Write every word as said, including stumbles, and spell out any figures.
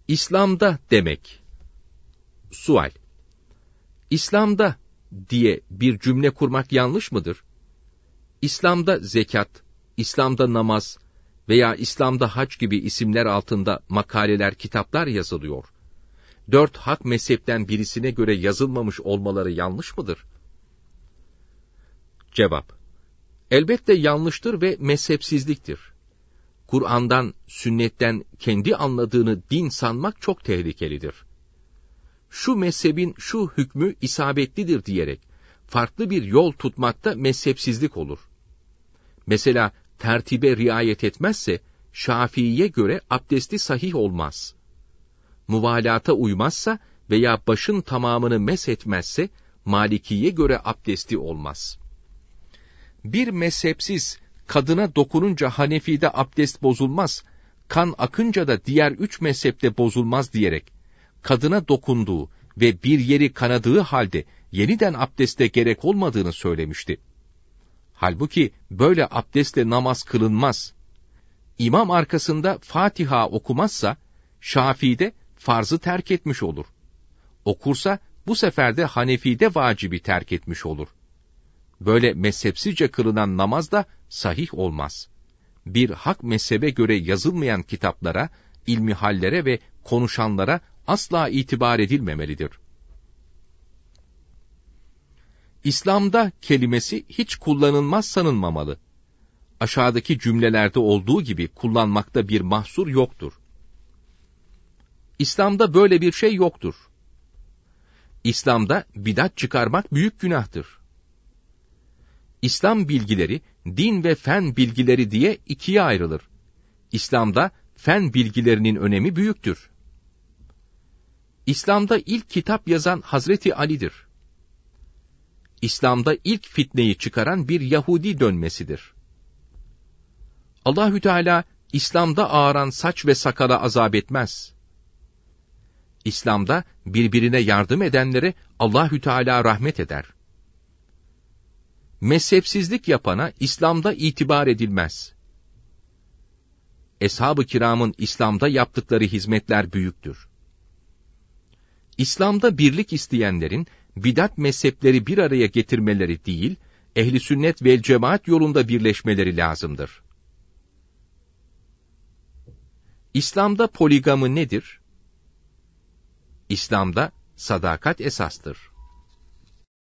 İslam'da demek. Sual: İslam'da diye bir cümle kurmak yanlış mıdır? İslam'da zekat, İslam'da namaz veya İslam'da hac gibi isimler altında makaleler, kitaplar yazılıyor. Dört hak mezhepten birisine göre yazılmamış olmaları yanlış mıdır? Cevap: Elbette yanlıştır ve mezhepsizliktir. Kur'an'dan, sünnetten kendi anladığını din sanmak çok tehlikelidir. Şu mezhebin şu hükmü isabetlidir diyerek farklı bir yol tutmakta mezhepsizlik olur. Mesela tertibe riayet etmezse Şafii'ye göre abdesti sahih olmaz. Muvalata uymazsa veya başın tamamını meshetmezse Maliki'ye göre abdesti olmaz. Bir mezhepsiz kadına dokununca Hanefi'de abdest bozulmaz, kan akınca da diğer üç mezhepte bozulmaz diyerek kadına dokunduğu ve bir yeri kanadığı halde yeniden abdeste gerek olmadığını söylemişti. Halbuki böyle abdestle namaz kılınmaz. İmam arkasında Fatiha okumazsa Şafii'de farzı terk etmiş olur. Okursa bu sefer de Hanefi'de vacibi terk etmiş olur. Böyle mezhepsizce kılınan namaz da sahih olmaz. Bir hak mezhebe göre yazılmayan kitaplara, ilmihallere ve konuşanlara asla itibar edilmemelidir. İslam'da kelimesi hiç kullanılmaz sanılmamalı. Aşağıdaki cümlelerde olduğu gibi kullanmakta bir mahsur yoktur. İslam'da böyle bir şey yoktur. İslam'da bidat çıkarmak büyük günahtır. İslam bilgileri, din ve fen bilgileri diye ikiye ayrılır. İslam'da fen bilgilerinin önemi büyüktür. İslam'da ilk kitap yazan Hazreti Ali'dir. İslam'da ilk fitneyi çıkaran bir Yahudi dönmesidir. Allahü Teala İslam'da ağaran saç ve sakala azap etmez. İslam'da birbirine yardım edenlere Allahü Teala rahmet eder. Mezhepsizlik yapana İslam'da itibar edilmez. Eshab-ı kiramın İslam'da yaptıkları hizmetler büyüktür. İslam'da birlik isteyenlerin bidat mezhepleri bir araya getirmeleri değil, ehli sünnet vel cemaat yolunda birleşmeleri lazımdır. İslam'da poligami nedir? İslam'da sadakat esastır.